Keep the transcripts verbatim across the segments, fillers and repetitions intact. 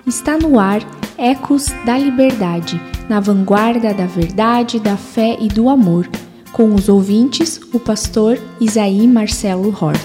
Está no ar Ecos da Liberdade, na vanguarda da verdade, da fé e do amor, com os ouvintes, o pastor Isaí Marcelo Hort.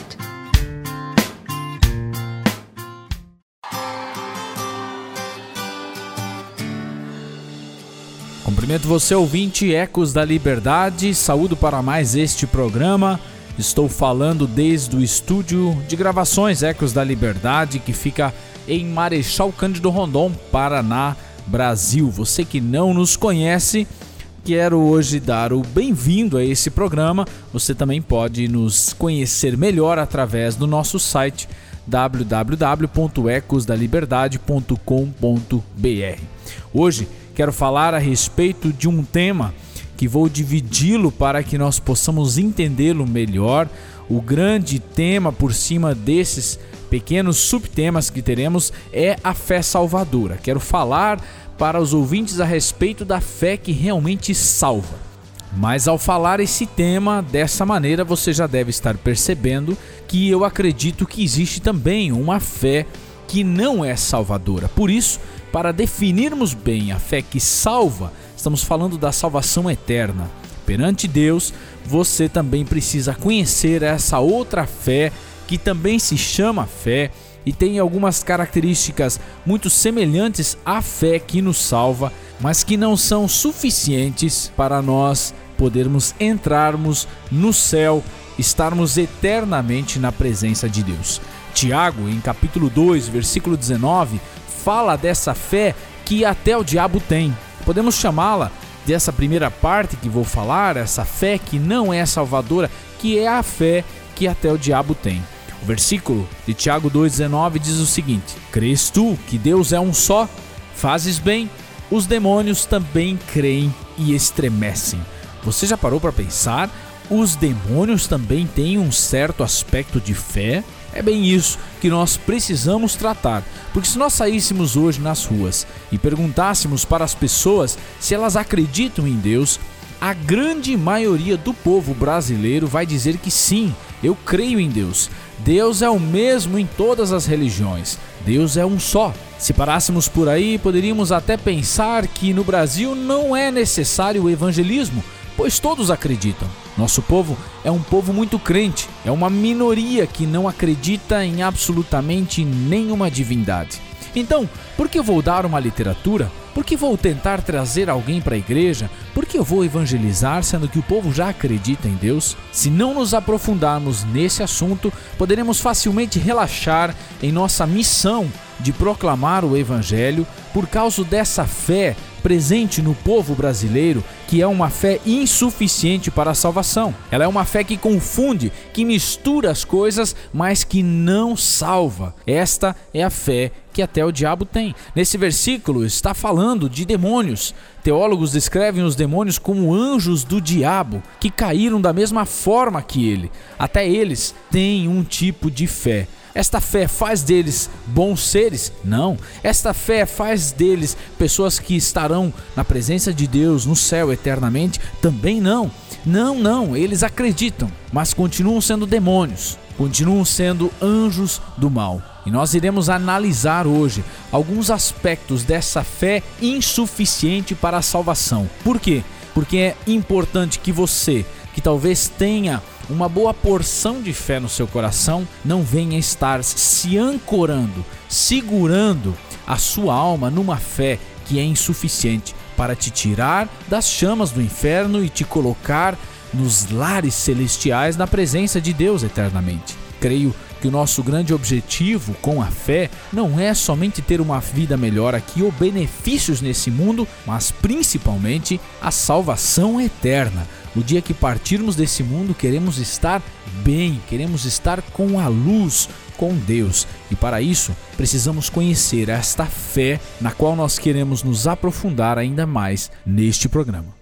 Cumprimento você, ouvinte, Ecos da Liberdade, saúdo para mais este programa. Estou falando desde o estúdio de gravações Ecos da Liberdade, que fica em Marechal Cândido Rondon, Paraná, Brasil. Você que não nos conhece, quero hoje dar o bem-vindo a esse programa. Você também pode nos conhecer melhor através do nosso site w w w ponto ecos da liberdade ponto com ponto b r. Hoje quero falar a respeito de um tema que vou dividi-lo para que nós possamos entendê-lo melhor. O grande tema por cima desses pequenos subtemas que teremos é a fé salvadora. Quero falar para os ouvintes a respeito da fé que realmente salva. Mas ao falar esse tema dessa maneira, você já deve estar percebendo que eu acredito que existe também uma fé que não é salvadora. Por isso, para definirmos bem a fé que salva, estamos falando da salvação eterna. Perante Deus, você também precisa conhecer essa outra fé que também se chama fé e tem algumas características muito semelhantes à fé que nos salva, mas que não são suficientes para nós podermos entrarmos no céu, estarmos eternamente na presença de Deus. Tiago, em capítulo dois, versículo dezenove, fala dessa fé que até o diabo tem. Podemos chamá-la dessa primeira parte que vou falar, essa fé que não é salvadora, que é a fé que até o diabo tem. O versículo de Tiago dois, dezenove diz o seguinte: crês tu que Deus é um só? Fazes bem, os demônios também creem e estremecem. Você já parou para pensar? Os demônios também têm um certo aspecto de fé? É bem isso que nós precisamos tratar, porque se nós saíssemos hoje nas ruas e perguntássemos para as pessoas se elas acreditam em Deus, a grande maioria do povo brasileiro vai dizer que sim, eu creio em Deus. Deus é o mesmo em todas as religiões. Deus é um só. Se parássemos por aí, poderíamos até pensar que no Brasil não é necessário o evangelismo, pois todos acreditam. Nosso povo é um povo muito crente, é uma minoria que não acredita em absolutamente nenhuma divindade. Então, por que vou dar uma literatura? Por que vou tentar trazer alguém para a igreja? Por que eu vou evangelizar, sendo que o povo já acredita em Deus? Se não nos aprofundarmos nesse assunto, poderemos facilmente relaxar em nossa missão de proclamar o evangelho por causa dessa fé presente no povo brasileiro, que é uma fé insuficiente para a salvação. Ela é uma fé que confunde, que mistura as coisas, mas que não salva. Esta é a fé que até o diabo tem. Nesse versículo está falando de demônios. Teólogos descrevem os demônios como anjos do diabo, que caíram da mesma forma que ele. Até eles têm um tipo de fé. Esta fé faz deles bons seres? Não. Esta fé faz deles pessoas que estarão na presença de Deus no céu eternamente? Também não. Não, não. Eles acreditam, mas continuam sendo demônios. Continuam sendo anjos do mal. E nós iremos analisar hoje alguns aspectos dessa fé insuficiente para a salvação. Por quê? Porque é importante que você, que talvez tenha uma boa porção de fé no seu coração, não venha estar se ancorando, segurando a sua alma numa fé que é insuficiente para te tirar das chamas do inferno e te colocar nos lares celestiais na presença de Deus eternamente. Creio que o nosso grande objetivo com a fé não é somente ter uma vida melhor aqui ou benefícios nesse mundo, mas principalmente a salvação eterna. No dia que partirmos desse mundo, queremos estar bem, queremos estar com a luz, com Deus. E para isso, precisamos conhecer esta fé na qual nós queremos nos aprofundar ainda mais neste programa.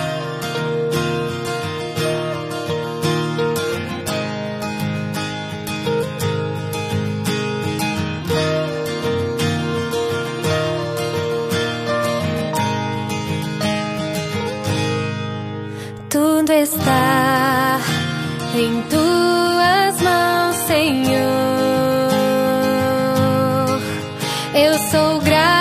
Tudo está em tuas mãos, Senhor. Eu sou grata.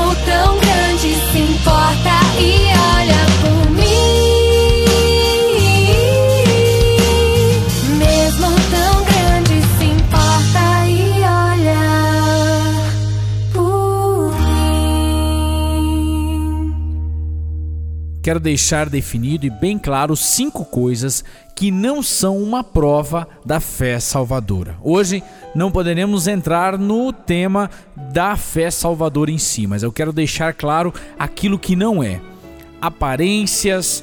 tão grande se importa e olha por mim. Mesmo tão grande se importa e olha por mim. Quero deixar definido e bem claro cinco coisas que não são uma prova da fé salvadora. Hoje não poderemos entrar no tema da fé salvadora em si, mas eu quero deixar claro aquilo que não é. Aparências,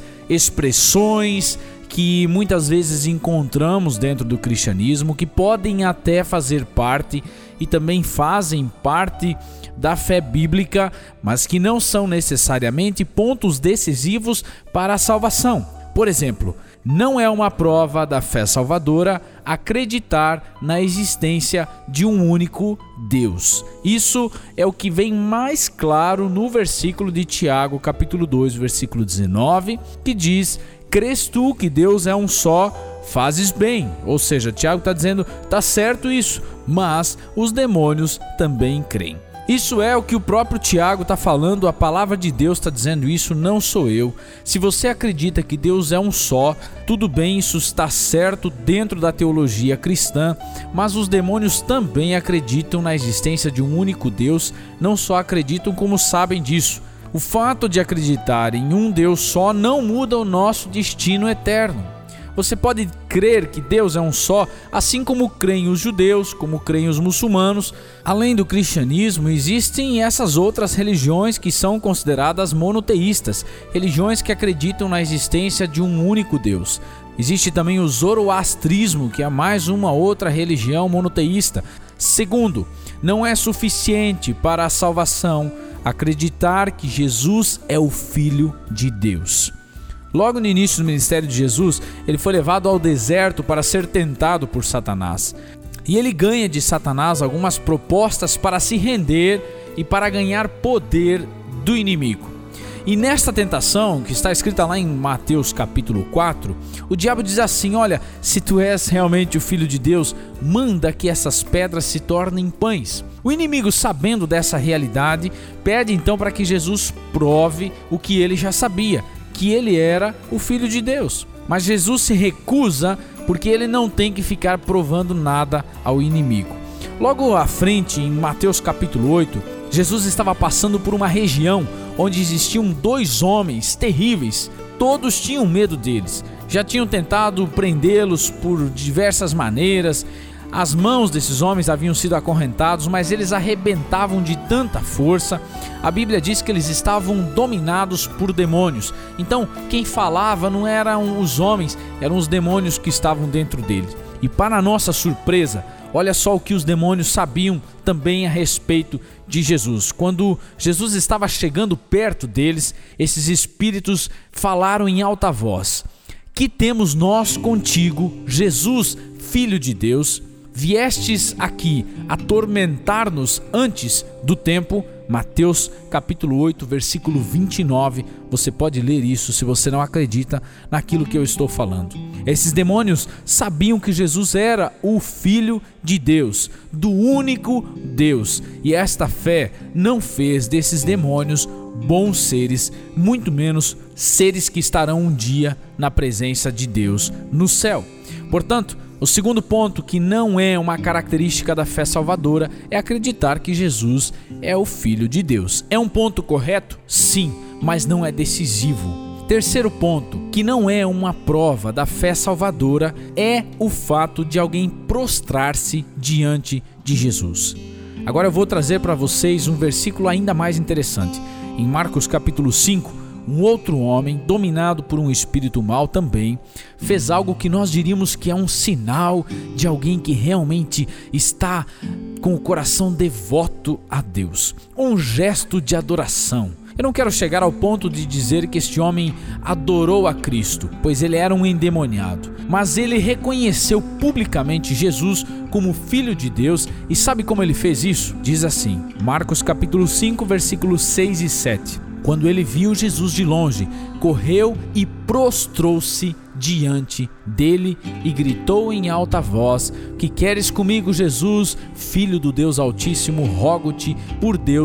expressões que muitas vezes encontramos dentro do cristianismo, que podem até fazer parte e também fazem parte da fé bíblica, mas que não são necessariamente pontos decisivos para a salvação. Por exemplo, não é uma prova da fé salvadora acreditar na existência de um único Deus. Isso é o que vem mais claro no versículo de Tiago, capítulo dois, versículo dezenove, que diz: crês tu que Deus é um só, fazes bem. Ou seja, Tiago está dizendo, tá certo isso, mas os demônios também creem. Isso é o que o próprio Tiago está falando, a palavra de Deus está dizendo isso, não sou eu. Se você acredita que Deus é um só, tudo bem, isso está certo dentro da teologia cristã, mas os demônios também acreditam na existência de um único Deus, não só acreditam como sabem disso. O fato de acreditar em um Deus só não muda o nosso destino eterno. Você pode crer que Deus é um só, assim como creem os judeus, como creem os muçulmanos. Além do cristianismo, existem essas outras religiões que são consideradas monoteístas, religiões que acreditam na existência de um único Deus. Existe também o zoroastrismo, que é mais uma outra religião monoteísta. Segundo, não é suficiente para a salvação acreditar que Jesus é o Filho de Deus. Logo no início do ministério de Jesus, ele foi levado ao deserto para ser tentado por Satanás. E ele ganha de Satanás algumas propostas para se render e para ganhar poder do inimigo. E nesta tentação, que está escrita lá em Mateus capítulo quatro, o diabo diz assim: olha, se tu és realmente o Filho de Deus, manda que essas pedras se tornem pães. O inimigo, sabendo dessa realidade, pede então para que Jesus prove o que ele já sabia, que ele era o Filho de Deus. Mas Jesus se recusa porque ele não tem que ficar provando nada ao inimigo. Logo à frente, em Mateus capítulo oito, Jesus estava passando por uma região onde existiam dois homens terríveis. Todos tinham medo deles. Já tinham tentado prendê-los por diversas maneiras. As mãos desses homens haviam sido acorrentados, mas eles arrebentavam de tanta força. A Bíblia diz que eles estavam dominados por demônios. Então, quem falava não eram os homens, eram os demônios que estavam dentro deles. E para nossa surpresa, olha só o que os demônios sabiam também a respeito de Jesus. Quando Jesus estava chegando perto deles, esses espíritos falaram em alta voz: que temos nós contigo, Jesus, Filho de Deus? Viestes aqui atormentar-nos antes do tempo? Mateus capítulo oito, versículo vinte e nove. Você pode ler isso se você não acredita naquilo que eu estou falando. Esses demônios sabiam que Jesus era o Filho de Deus, do único Deus. E esta fé não fez desses demônios bons seres, muito menos seres que estarão um dia na presença de Deus no céu. Portanto, o segundo ponto, que não é uma característica da fé salvadora, é acreditar que Jesus é o Filho de Deus. É um ponto correto? Sim, mas não é decisivo. Terceiro ponto, que não é uma prova da fé salvadora, é o fato de alguém prostrar-se diante de Jesus. Agora eu vou trazer para vocês um versículo ainda mais interessante. Em Marcos capítulo cinco, um outro homem, dominado por um espírito mau também, fez algo que nós diríamos que é um sinal de alguém que realmente está com o coração devoto a Deus. Um gesto de adoração. Eu não quero chegar ao ponto de dizer que este homem adorou a Cristo, pois ele era um endemoniado. Mas ele reconheceu publicamente Jesus como Filho de Deus. E sabe como ele fez isso? Diz assim, Marcos capítulo cinco, versículos seis e sete. Quando ele viu Jesus de longe, correu e prostrou-se diante dele e gritou em alta voz: que queres comigo, Jesus, Filho do Deus Altíssimo? Rogo-te por Deus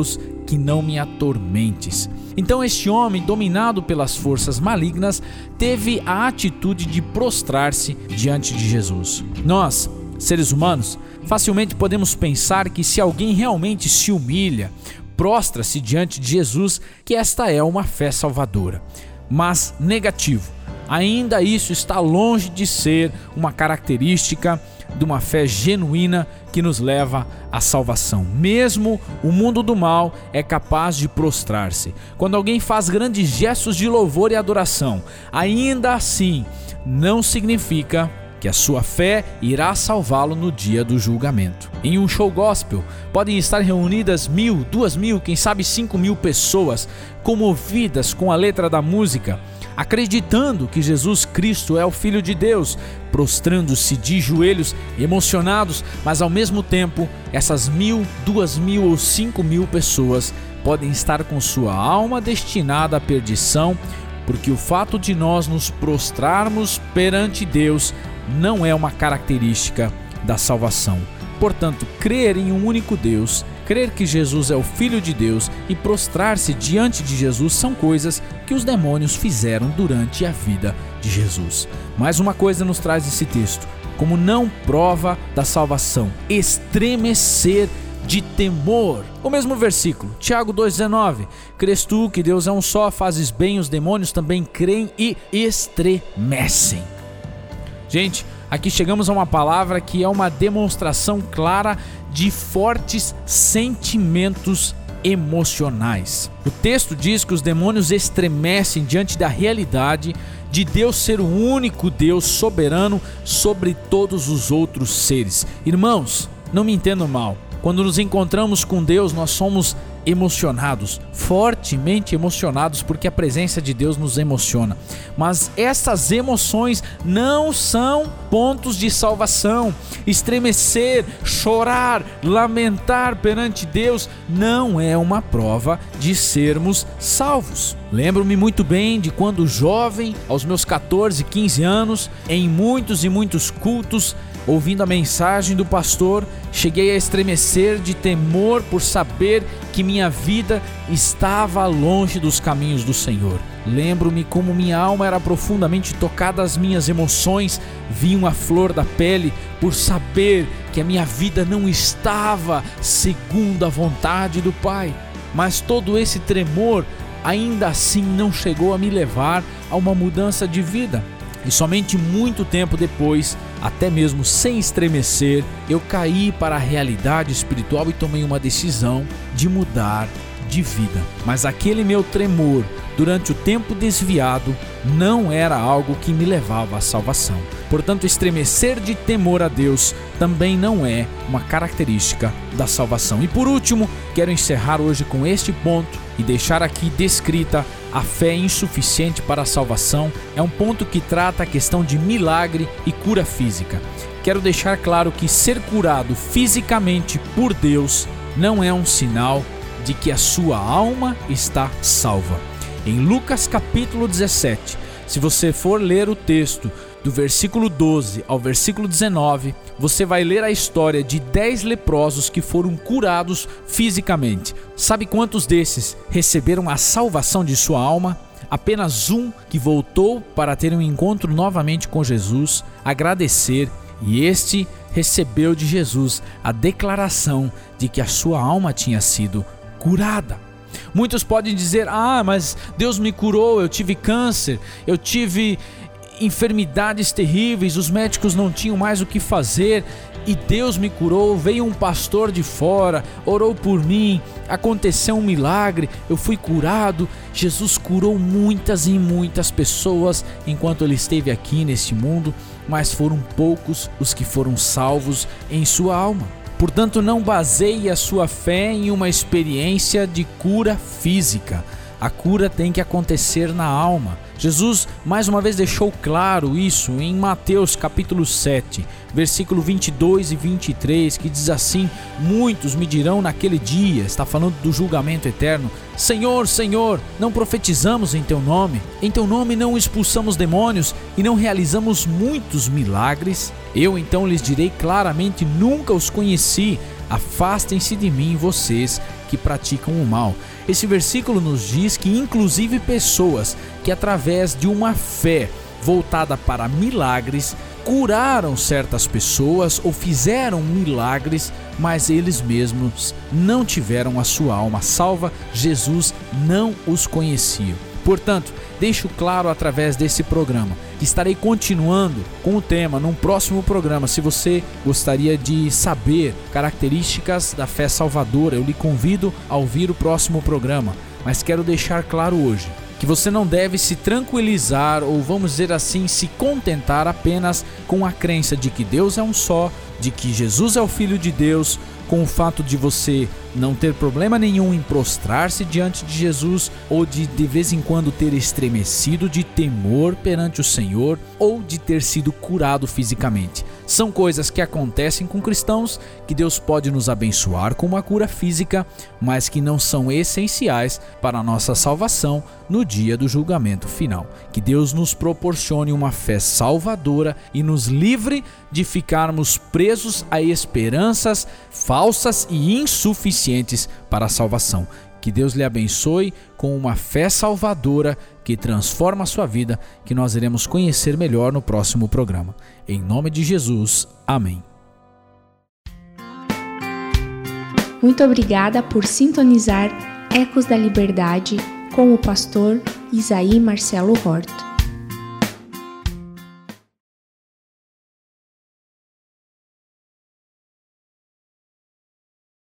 que não me atormentes. Então este homem, dominado pelas forças malignas, teve a atitude de prostrar-se diante de Jesus. Nós, seres humanos, facilmente podemos pensar que se alguém realmente se humilha, prostra-se diante de Jesus, que esta é uma fé salvadora. Mas negativo. Ainda isso está longe de ser uma característica de uma fé genuína que nos leva à salvação. Mesmo o mundo do mal é capaz de prostrar-se. Quando alguém faz grandes gestos de louvor e adoração, ainda assim não significa que a sua fé irá salvá-lo no dia do julgamento. Em um show gospel, podem estar reunidas mil, duas mil, quem sabe cinco mil pessoas, comovidas com a letra da música, acreditando que Jesus Cristo é o Filho de Deus, prostrando-se de joelhos, emocionados, mas ao mesmo tempo, essas mil, duas mil ou cinco mil pessoas podem estar com sua alma destinada à perdição, porque o fato de nós nos prostrarmos perante Deus não é uma característica da salvação. Portanto, crer em um único Deus, crer que Jesus é o Filho de Deus e prostrar-se diante de Jesus são coisas que os demônios fizeram durante a vida de Jesus. Mais uma coisa nos traz esse texto, como não prova da salvação: estremecer de temor. O mesmo versículo, Tiago dois, dezenove. Crês tu que Deus é um só, fazes bem, os demônios também creem e estremecem. Gente, aqui chegamos a uma palavra que é uma demonstração clara de fortes sentimentos emocionais. O texto diz que os demônios estremecem diante da realidade de Deus ser o único Deus soberano sobre todos os outros seres. Irmãos, não me entendam mal. Quando nos encontramos com Deus, nós somos emocionados, fortemente emocionados, porque a presença de Deus nos emociona. Mas essas emoções não são pontos de salvação. Estremecer, chorar, lamentar perante Deus não é uma prova de sermos salvos. Lembro-me muito bem de quando jovem, aos meus catorze, quinze anos, em muitos e muitos cultos, ouvindo a mensagem do pastor, cheguei a estremecer de temor por saber que minha vida estava longe dos caminhos do Senhor. Lembro-me como minha alma era profundamente tocada, as minhas emoções vinham à flor da pele por saber que a minha vida não estava segundo a vontade do Pai. Mas todo esse tremor ainda assim não chegou a me levar a uma mudança de vida. E somente muito tempo depois, até mesmo sem estremecer, eu caí para a realidade espiritual e tomei uma decisão de mudar de vida. Mas aquele meu tremor durante o tempo desviado não era algo que me levava à salvação. Portanto, estremecer de temor a Deus também não é uma característica da salvação. E por último, quero encerrar hoje com este ponto e deixar aqui descrita a fé insuficiente para a salvação. É um ponto que trata a questão de milagre e cura física. Quero deixar claro que ser curado fisicamente por Deus não é um sinal de que a sua alma está salva. Em Lucas capítulo dezessete, se você for ler o texto do versículo doze ao versículo dezenove, você vai ler a história de dez leprosos que foram curados fisicamente. Sabe quantos desses receberam a salvação de sua alma? Apenas um que voltou para ter um encontro novamente com Jesus, agradecer, e este recebeu de Jesus a declaração de que a sua alma tinha sido curada. Muitos podem dizer: ah, mas Deus me curou, eu tive câncer, eu tive enfermidades terríveis, os médicos não tinham mais o que fazer e Deus me curou. Veio um pastor de fora, orou por mim, aconteceu um milagre, eu fui curado. Jesus curou muitas e muitas pessoas enquanto ele esteve aqui neste mundo, mas foram poucos os que foram salvos em sua alma. Portanto, não baseie a sua fé em uma experiência de cura física. A cura tem que acontecer na alma. Jesus mais uma vez deixou claro isso em Mateus capítulo sete, versículo vinte e dois e vinte e três, que diz assim: muitos me dirão naquele dia, está falando do julgamento eterno, Senhor, Senhor, não profetizamos em teu nome? Em teu nome não expulsamos demônios e não realizamos muitos milagres? Eu então lhes direi claramente, nunca os conheci. Afastem-se de mim, vocês que praticam o mal. Esse versículo nos diz que inclusive pessoas que através de uma fé voltada para milagres, curaram certas pessoas ou fizeram milagres, mas eles mesmos não tiveram a sua alma salva, Jesus não os conhecia. Portanto, deixo claro através desse programa que estarei continuando com o tema num próximo programa. Se você gostaria de saber características da fé salvadora, eu lhe convido a ouvir o próximo programa, mas quero deixar claro hoje que você não deve se tranquilizar ou, vamos dizer assim, se contentar apenas com a crença de que Deus é um só, de que Jesus é o Filho de Deus, com o fato de você não ter problema nenhum em prostrar-se diante de Jesus ou de de vez em quando ter estremecido de temor perante o Senhor ou de ter sido curado fisicamente. São coisas que acontecem com cristãos, que Deus pode nos abençoar com uma cura física, mas que não são essenciais para a nossa salvação no dia do julgamento final. Que Deus nos proporcione uma fé salvadora e nos livre de ficarmos presos a esperanças falsas e insuficientes para a salvação. Que Deus lhe abençoe com uma fé salvadora que transforma a sua vida, que nós iremos conhecer melhor no próximo programa. Em nome de Jesus, amém. Muito obrigada por sintonizar Ecos da Liberdade com o pastor Isaí Marcelo Horto.